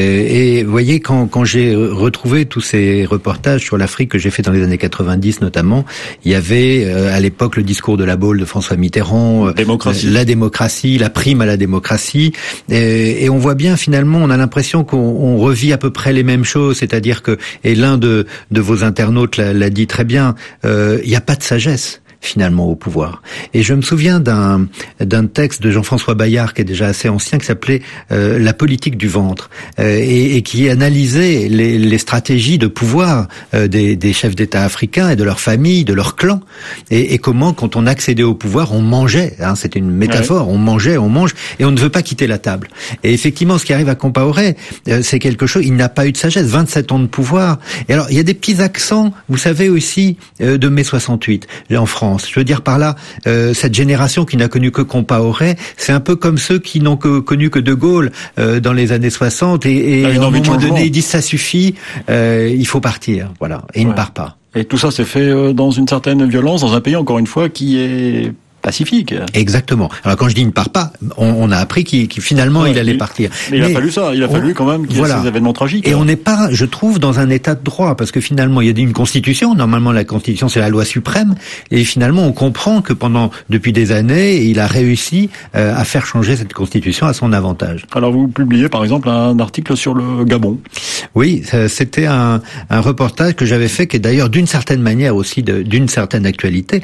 Et vous voyez, quand j'ai retrouvé tous ces reportages sur l'Afrique que j'ai fait dans les années 90 notamment, il y avait à l'époque le discours de la Baule de François Mitterrand, la démocratie, la prime à la démocratie, et on voit bien finalement, on a l'impression qu'on revit à peu près les mêmes choses, c'est-à-dire que, et l'un de vos internautes l'a dit très bien, il n'y a pas de sagesse finalement au pouvoir. Et je me souviens d'un texte de Jean-François Bayard qui est déjà assez ancien, qui s'appelait La politique du ventre, et qui analysait les stratégies de pouvoir des chefs d'État africains et de leurs familles, de leurs clans, et comment, quand on accédait au pouvoir, on mangeait, c'était une métaphore, on mangeait, on mange, et on ne veut pas quitter la table. Et effectivement, ce qui arrive à Compaoré, c'est quelque chose, il n'a pas eu de sagesse, 27 ans de pouvoir. Et alors, il y a des petits accents, vous savez aussi, de mai 68, en France. Je veux dire par là, cette génération qui n'a connu que Compaoré, c'est un peu comme ceux qui n'ont connu que De Gaulle dans les années 60, et à un moment donné, ils disent ça suffit, il faut partir, voilà, et il ne part pas. Et tout ça s'est fait dans une certaine violence, dans un pays, encore une fois, qui est pacifique. Exactement. Alors quand je dis il ne part pas, on a appris qu'il finalement il allait partir. Mais il a fallu ça, il a fallu quand même qu'il y ait ces événements tragiques. Et on n'est pas, je trouve, dans un état de droit, parce que finalement il y a une constitution, normalement la constitution c'est la loi suprême, et finalement on comprend que depuis des années, il a réussi à faire changer cette constitution à son avantage. Alors vous publiez par exemple un article sur le Gabon. Oui, c'était un reportage que j'avais fait, qui est d'ailleurs d'une certaine manière aussi d'une certaine actualité.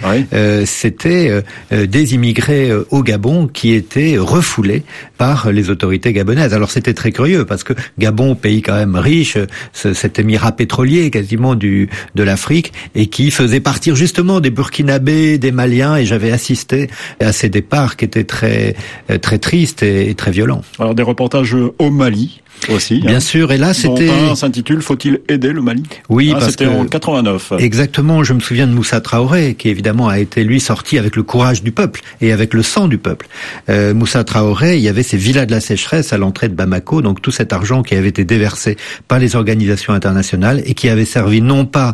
C'était des immigrés au Gabon qui étaient refoulés par les autorités gabonaises. Alors c'était très curieux parce que Gabon, pays quand même riche, cet émirat pétrolier quasiment de l'Afrique, et qui faisait partir justement des Burkinabés, des Maliens, et j'avais assisté à ces départs qui étaient très très tristes et très violents. Alors des reportages au Mali aussi. Bien sûr, et là c'était... Dont un s'intitule « Faut-il aider le Mali ?» Oui, parce c'était en 89. Exactement, je me souviens de Moussa Traoré, qui évidemment a été, lui, sorti avec le courage du peuple et avec le sang du peuple. Moussa Traoré, il y avait ces villas de la sécheresse à l'entrée de Bamako, donc tout cet argent qui avait été déversé par les organisations internationales et qui avait servi non pas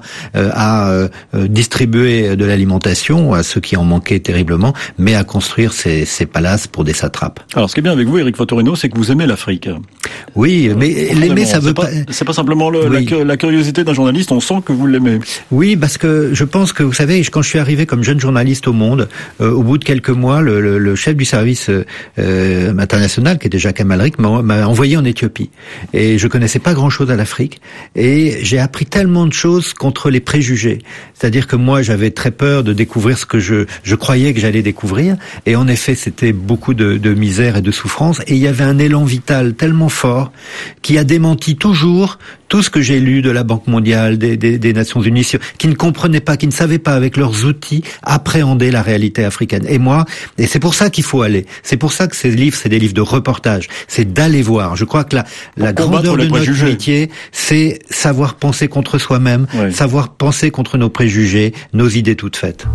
à distribuer de l'alimentation à ceux qui en manquaient terriblement, mais à construire ces palaces pour des satrapes. Alors ce qui est bien avec vous, Éric Fotorino, c'est que vous aimez l'Afrique. Oui, mais l'aimer, ça veut pas... C'est pas simplement la curiosité d'un journaliste, on sent que vous l'aimez. Oui, parce que je pense que, vous savez, quand je suis arrivé comme jeune journaliste au Monde, au bout de quelques mois, le chef du service international, qui était Jacques Amalric, m'a envoyé en Éthiopie. Et je connaissais pas grand-chose à l'Afrique. Et j'ai appris tellement de choses contre les préjugés. C'est-à-dire que moi, j'avais très peur de découvrir ce que je croyais que j'allais découvrir. Et en effet, c'était beaucoup de misère et de souffrance. Et il y avait un élan vital tellement fort qui a démenti toujours tout ce que j'ai lu de la Banque mondiale, des Nations Unies, qui ne comprenaient pas, qui ne savaient pas avec leurs outils appréhender la réalité africaine. Et c'est pour ça qu'il faut aller. C'est pour ça que ces livres, c'est des livres de reportage. C'est d'aller voir. Je crois que la grandeur de notre métier, c'est savoir penser contre soi-même, savoir penser contre nos préjugés, nos idées toutes faites.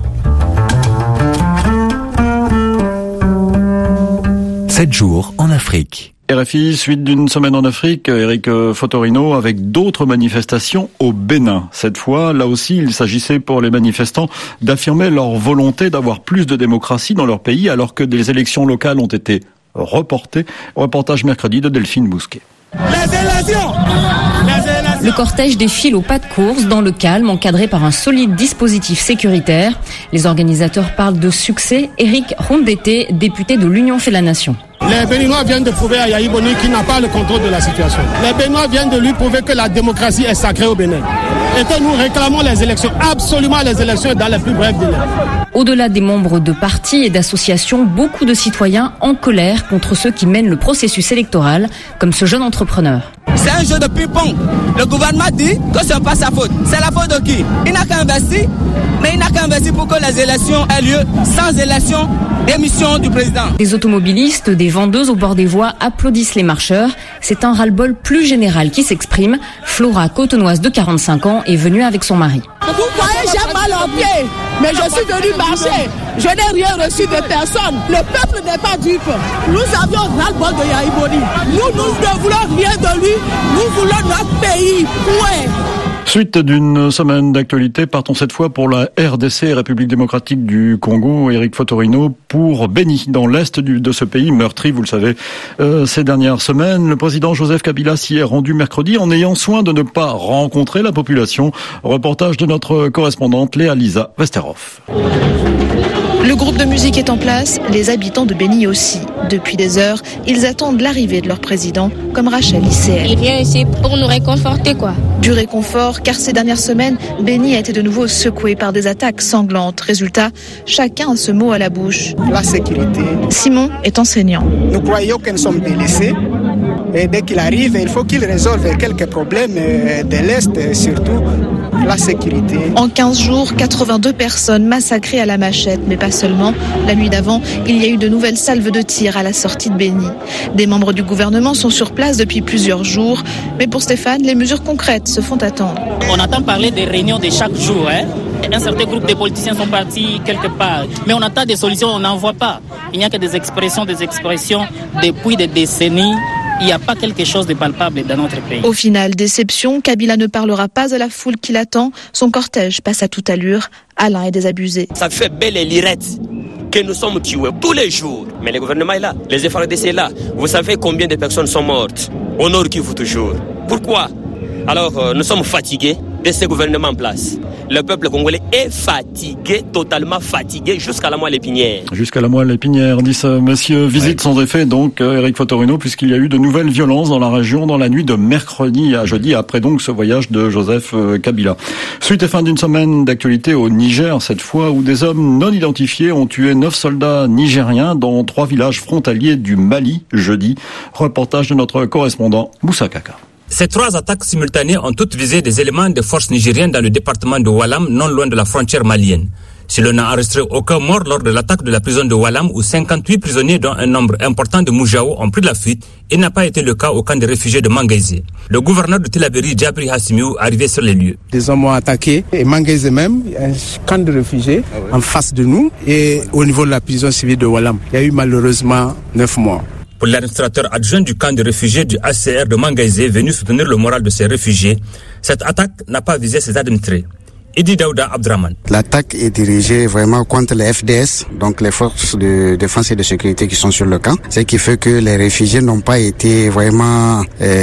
7 jours en Afrique. RFI, suite d'une semaine en Afrique, Éric Fotorino, avec d'autres manifestations au Bénin. Cette fois, là aussi, il s'agissait pour les manifestants d'affirmer leur volonté d'avoir plus de démocratie dans leur pays, alors que des élections locales ont été reportées. Reportage mercredi de Delphine Bousquet. Le cortège défile au pas de course, dans le calme, encadré par un solide dispositif sécuritaire. Les organisateurs parlent de succès. Éric Rondete, député de l'Union fait la Nation. Les Béninois viennent de prouver à Yahya Boni qu'il n'a pas le contrôle de la situation. Les Béninois viennent de lui prouver que la démocratie est sacrée au Bénin. Et que nous réclamons les élections, absolument les élections dans les plus brefs délais. Au-delà des membres de partis et d'associations, beaucoup de citoyens en colère contre ceux qui mènent le processus électoral, comme ce jeune entrepreneur. C'est un jeu de ping-pong. Le gouvernement dit que ce n'est pas sa faute. C'est la faute de qui? Il n'a qu'à investir, mais il n'a qu'à investir pour que les élections aient lieu. Sans élection, démission du président. Des automobilistes, des vendeuses au bord des voies applaudissent les marcheurs. C'est un ras-le-bol plus général qui s'exprime. Flora, cotenoise de 45 ans, est venue avec son mari. Vous croyez j'ai mal en pied, mais je suis venue marcher. Je n'ai rien reçu de personne. Le peuple n'est pas dupe. Nous avions ras-le-bol de Yahya Boni. Nous ne voulons rien de lui. Nous voulons notre pays. Point. Suite d'une semaine d'actualité, partons cette fois pour la RDC, République démocratique du Congo. Éric Fotorino pour Beni, dans l'est de ce pays meurtri, vous le savez, ces dernières semaines. Le président Joseph Kabila s'y est rendu mercredi en ayant soin de ne pas rencontrer la population. Reportage de notre correspondante Léa-Lisa Westerhoff. Le groupe de musique est en place, les habitants de Beni aussi. Depuis des heures, ils attendent l'arrivée de leur président, comme Rachel Icéel. Il vient ici pour nous réconforter, quoi. Du réconfort, car ces dernières semaines, Beni a été de nouveau secoué par des attaques sanglantes. Résultat, chacun a ce mot à la bouche. La sécurité. Simon est enseignant. Nous croyons que nous sommes délaissés. Et dès qu'il arrive, il faut qu'il résolve quelques problèmes de l'Est, surtout la sécurité. En 15 jours, 82 personnes massacrées à la machette, mais pas seulement. La nuit d'avant, il y a eu de nouvelles salves de tir à la sortie de Beni. Des membres du gouvernement sont sur place depuis plusieurs jours, mais pour Stéphane, les mesures concrètes se font attendre. On entend parler des réunions de chaque jour, Un certain groupe de politiciens sont partis quelque part, mais on attend des solutions, on n'en voit pas. Il n'y a que des expressions depuis des décennies. Il n'y a pas quelque chose de palpable dans notre pays. Au final, déception, Kabila ne parlera pas à la foule qui l'attend. Son cortège passe à toute allure. Alain est désabusé. Ça fait belle et lirette que nous sommes tués tous les jours. Mais le gouvernement est là, les FARDC sont là. Vous savez combien de personnes sont mortes? Au Nord Kivu toujours. Pourquoi? Alors, nous sommes fatigués de ce gouvernement en place. Le peuple congolais est fatigué, totalement fatigué, jusqu'à la moelle épinière. Jusqu'à la moelle épinière, dit ce monsieur. Visite sans effet, donc, Éric Fotorino, puisqu'il y a eu de nouvelles violences dans la région dans la nuit de mercredi à jeudi, après donc ce voyage de Joseph Kabila. Suite et fin d'une semaine d'actualité au Niger, cette fois, où des hommes non identifiés ont tué 9 soldats nigériens dans 3 villages frontaliers du Mali, jeudi. Reportage de notre correspondant, Moussa Kaka. Ces 3 attaques simultanées ont toutes visé des éléments de forces nigériennes dans le département de Walam, non loin de la frontière malienne. Si l'on n'a enregistré aucun mort lors de l'attaque de la prison de Walam, où 58 prisonniers, dont un nombre important de Moujao, ont pris la fuite, il n'a pas été le cas au camp de réfugiés de Mangaise. Le gouverneur de Tillabéri, Djabri Hassimiou, arrivé sur les lieux. Des hommes ont attaqué, et Mangaise même, un camp de réfugiés en face de nous, et au niveau de la prison civile de Walam. Il y a eu malheureusement 9 morts. Pour l'administrateur adjoint du camp de réfugiés du HCR de Mangaise, venu soutenir le moral de ces réfugiés, cette attaque n'a pas visé ses administrés. Idi Daouda Abdraman. L'attaque est dirigée vraiment contre les FDS, donc les forces de défense et de sécurité qui sont sur le camp, ce qui fait que les réfugiés n'ont pas été vraiment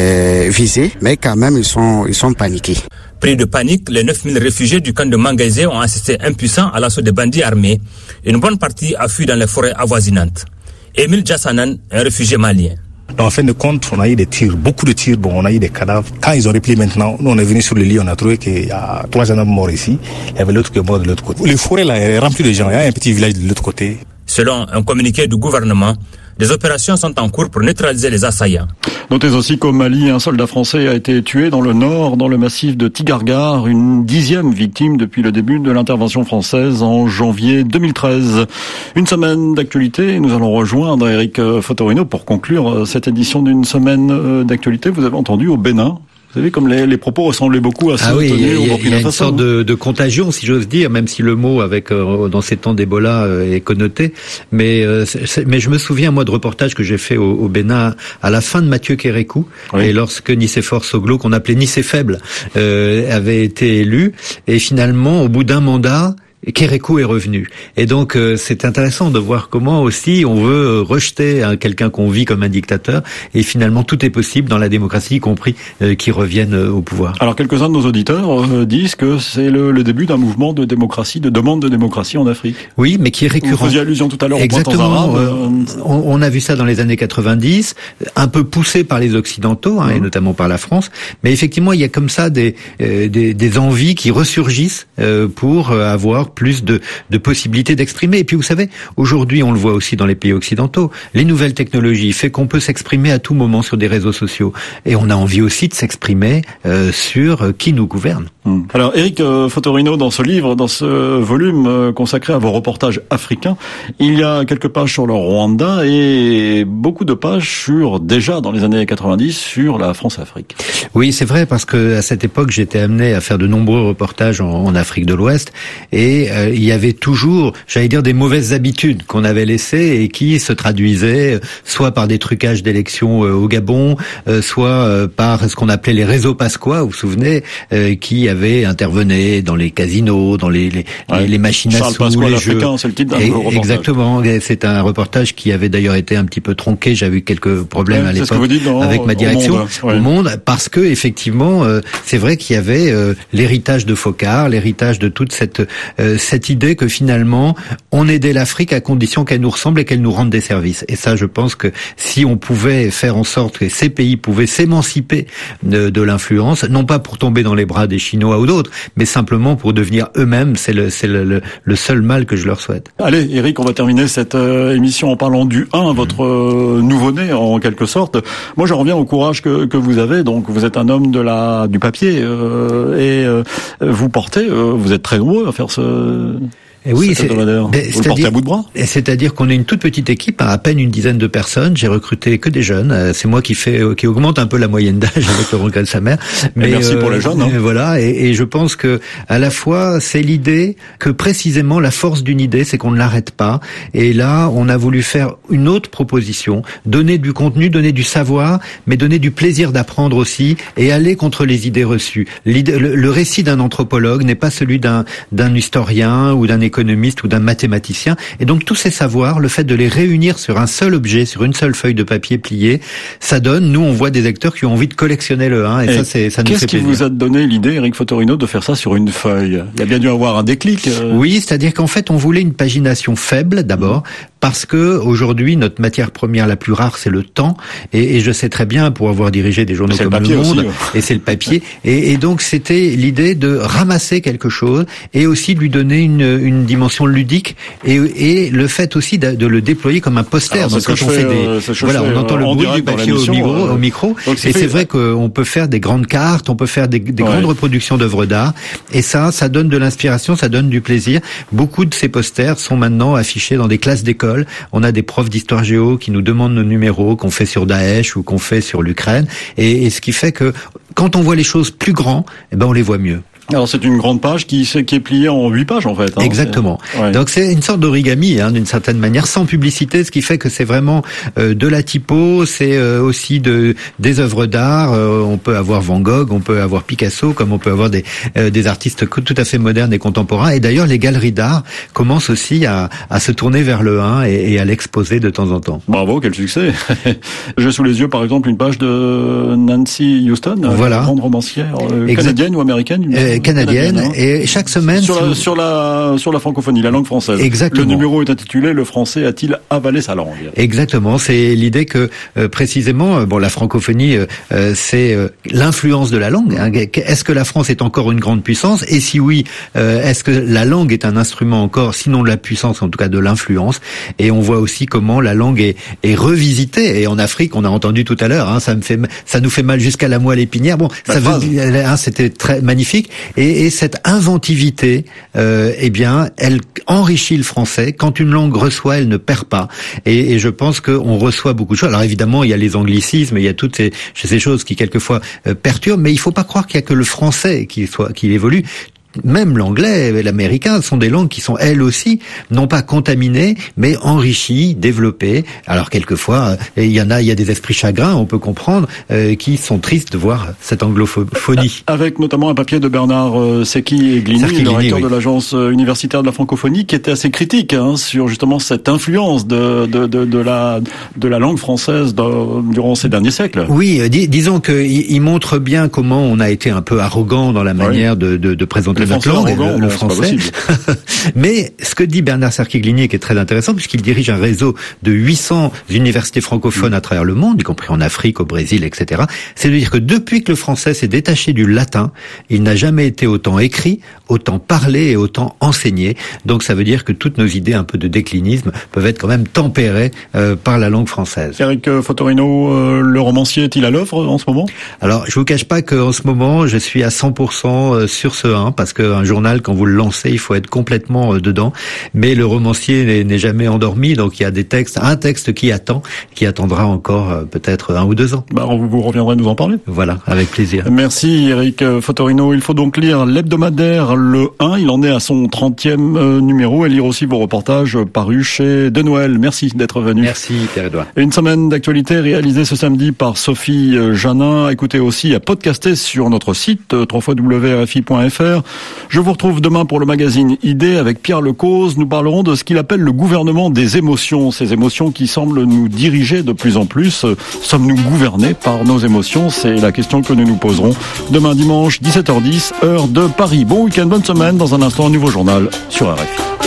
visés, mais quand même ils sont paniqués. Pris de panique, les 9000 réfugiés du camp de Mangaise ont assisté impuissants à l'assaut des bandits armés. Une bonne partie a fui dans les forêts avoisinantes. Emile Jassanan, un réfugié malien. En fin de compte, on a eu des tirs, beaucoup de tirs, on a eu des cadavres. Quand ils ont replié maintenant, nous on est venu sur le lit, on a trouvé qu'il y a 3 gendarmes morts ici, il y avait l'autre qui est mort de l'autre côté. Les forêts là, est remplie de gens, il y a un petit village de l'autre côté. Selon un communiqué du gouvernement, des opérations sont en cours pour neutraliser les assaillants. Notez aussi qu'au Mali, un soldat français a été tué dans le nord, dans le massif de Tigargar, une 10e victime depuis le début de l'intervention française en janvier 2013. Une semaine d'actualité, nous allons rejoindre Éric Fotorino pour conclure cette édition d'une semaine d'actualité. Vous avez entendu au Bénin. Vous savez, comme les propos ressemblaient beaucoup à ceux tenus au Burkina Faso. Il y a une sorte de contagion, si j'ose dire, même si le mot avec dans ces temps d'Ebola est connoté. Mais je me souviens, moi, de reportages que j'ai fait au Bénin à la fin de Mathieu Kérékou, et lorsque Nicéphore Soglo, qu'on appelait Nicé Faible, avait été élu. Et finalement, au bout d'un mandat, Kérékou est revenu. Et donc c'est intéressant de voir comment aussi on veut rejeter quelqu'un qu'on vit comme un dictateur, et finalement tout est possible dans la démocratie, y compris qui reviennent au pouvoir. Alors quelques-uns de nos auditeurs disent que c'est le début d'un mouvement de démocratie, de demande de démocratie en Afrique. Oui, mais qui est récurrent. Vous faisiez allusion tout à l'heure aux printemps arabes. On a vu ça dans les années 90, un peu poussé par les Occidentaux, et notamment par la France. Mais effectivement, il y a comme ça des envies qui ressurgissent pour avoir plus de possibilités d'exprimer. Et puis vous savez, aujourd'hui, on le voit aussi dans les pays occidentaux, les nouvelles technologies fait qu'on peut s'exprimer à tout moment sur des réseaux sociaux. Et on a envie aussi de s'exprimer sur qui nous gouverne. Alors Éric Fotorino, dans ce livre, dans ce volume consacré à vos reportages africains, il y a quelques pages sur le Rwanda et beaucoup de pages déjà dans les années 90, sur la France-Afrique. Oui, c'est vrai, parce que à cette époque, j'étais amené à faire de nombreux reportages en Afrique de l'Ouest, et il y avait toujours, j'allais dire, des mauvaises habitudes qu'on avait laissées et qui se traduisaient soit par des trucages d'élections au Gabon, soit par ce qu'on appelait les réseaux pasquois, vous vous souvenez, qui intervenaient dans les casinos, dans les machines à sous, les jeux. C'est le titre d'un reportage. Exactement, c'est un reportage qui avait d'ailleurs été un petit peu tronqué. J'avais eu quelques problèmes à l'époque avec ma direction au Monde, parce que effectivement, c'est vrai qu'il y avait l'héritage de Foccart, l'héritage de toute cette idée que finalement on aidait l'Afrique à condition qu'elle nous ressemble et qu'elle nous rende des services. Et ça, je pense que si on pouvait faire en sorte que ces pays pouvaient s'émanciper de l'influence, non pas pour tomber dans les bras des Chinois ou d'autres, mais simplement pour devenir eux-mêmes, c'est le seul mal que je leur souhaite. Allez, Éric, on va terminer cette émission en parlant du 1, votre nouveau-né en quelque sorte. Moi, j'en reviens au courage que vous avez. Donc, vous êtes un homme du papier et vous portez, vous êtes très nombreux à faire Et oui, vous le portez à bout de bras. C'est-à-dire qu'on est une toute petite équipe, à peine une dizaine de personnes. J'ai recruté que des jeunes. C'est moi qui augmente un peu la moyenne d'âge avec le regret de sa mère. Mais merci pour les jeunes. Voilà. Et je pense que à la fois c'est l'idée que précisément la force d'une idée, c'est qu'on ne l'arrête pas. Et là, on a voulu faire une autre proposition, donner du contenu, donner du savoir, mais donner du plaisir d'apprendre aussi, et aller contre les idées reçues. Le récit d'un anthropologue n'est pas celui d'un historien ou d'un économiste ou d'un mathématicien. Et donc tous ces savoirs, le fait de les réunir sur un seul objet, sur une seule feuille de papier pliée, ça donne, nous on voit des acteurs qui ont envie de collectionner le 1, et ça nous fait plaisir. Qu'est-ce qui vous a donné l'idée, Éric Fotorino, de faire ça sur une feuille? Il y a bien dû avoir un déclic. Oui, c'est-à-dire qu'en fait on voulait une pagination faible d'abord, parce que aujourd'hui notre matière première la plus rare c'est le temps, et je sais très bien, pour avoir dirigé des journaux comme Le Monde, aussi, et c'est le papier, et donc c'était l'idée de ramasser quelque chose et aussi de lui donner une dimension ludique, et le fait aussi de le déployer comme un poster. Alors, donc quand on fait on entend le bruit du papier au micro, et c'est vrai qu'on peut faire des grandes cartes, on peut faire des grandes reproductions d'œuvres d'art, et ça donne de l'inspiration, ça donne du plaisir. Beaucoup de ces posters sont maintenant affichés dans des classes d'école. On a des profs d'histoire géo qui nous demandent nos numéros qu'on fait sur Daesh ou qu'on fait sur l'Ukraine, et ce qui fait que quand on voit les choses plus grands, on les voit mieux. Alors c'est une grande page qui est pliée en 8 pages en fait. Exactement. Donc c'est une sorte d'origami d'une certaine manière, sans publicité, ce qui fait que c'est vraiment de la typo, c'est aussi des œuvres d'art. On peut avoir Van Gogh, on peut avoir Picasso, comme on peut avoir des artistes tout à fait modernes et contemporains. Et d'ailleurs les galeries d'art commencent aussi à se tourner vers le 1 et à l'exposer de temps en temps. Bravo, quel succès. J'ai sous les yeux par exemple une page de Nancy Houston, voilà, grande romancière canadienne ou américaine. Canadienne, et chaque semaine sur la francophonie, la langue française. Exactement. Le numéro est intitulé "Le français a-t-il avalé sa langue?" Exactement, c'est l'idée que précisément, la francophonie, c'est l'influence de la langue. Est-ce que la France est encore une grande puissance? Et si oui, est-ce que la langue est un instrument encore, sinon de la puissance, en tout cas de l'influence? Et on voit aussi comment la langue est revisitée. Et en Afrique, on a entendu tout à l'heure, ça nous fait mal jusqu'à la moelle épinière. C'était très magnifique. Et cette inventivité, elle enrichit le français. Quand une langue reçoit, elle ne perd pas. Et je pense qu'on reçoit beaucoup de choses. Alors évidemment, il y a les anglicismes, il y a toutes ces choses qui quelquefois perturbent, mais il ne faut pas croire qu'il y a que le français qui évolue. même l'anglais et l'américain sont des langues qui sont elles aussi non pas contaminées, mais enrichies, développées. Alors quelquefois, il y a des esprits chagrins, on peut comprendre, qui sont tristes de voir cette anglophonie. Avec notamment un papier de Bernard Serki-Glini, le recteur de l'agence universitaire de la francophonie, qui était assez critique sur justement cette influence de la langue française durant ces derniers siècles. Oui, disons qu'il montre bien comment on a été un peu arrogant dans la manière de présenter notre langue, le français. Mais ce que dit Bernard Serki-Glini, qui est très intéressant, puisqu'il dirige un réseau de 800 universités francophones à travers le monde, y compris en Afrique, au Brésil, etc., c'est de dire que depuis que le français s'est détaché du latin, il n'a jamais été autant écrit, autant parlé et autant enseigné. Donc ça veut dire que toutes nos idées un peu de déclinisme peuvent être quand même tempérées par la langue française. Eric Fotorino, le romancier est-il à l'œuvre en ce moment? Alors, je vous cache pas qu'en ce moment, je suis à 100% sur ce 1, parce qu'un journal, quand vous le lancez, il faut être complètement dedans. Mais le romancier n'est jamais endormi, donc il y a un texte qui attendra encore peut-être 1 ou 2 ans. Vous reviendrez nous en parler. Voilà, avec plaisir. Merci Eric Fotorino. Il faut donc lire l'hebdomadaire Le 1, il en est à son 30e numéro, et lire aussi vos reportages parus chez De Noël. Merci d'être venu. Merci Pierre-Edouard. Une semaine d'actualité réalisée ce samedi par Sophie Janin. Écoutez aussi à podcaster sur notre site www.rfi.fr. Je vous retrouve demain pour le magazine Idées avec Pierre Lecause. Nous parlerons de ce qu'il appelle le gouvernement des émotions. Ces émotions qui semblent nous diriger de plus en plus. Sommes-nous gouvernés par nos émotions? C'est la question que nous nous poserons demain dimanche 17h10, heure de Paris. Bon week-end, bonne semaine. Dans un instant, un nouveau journal sur RFI.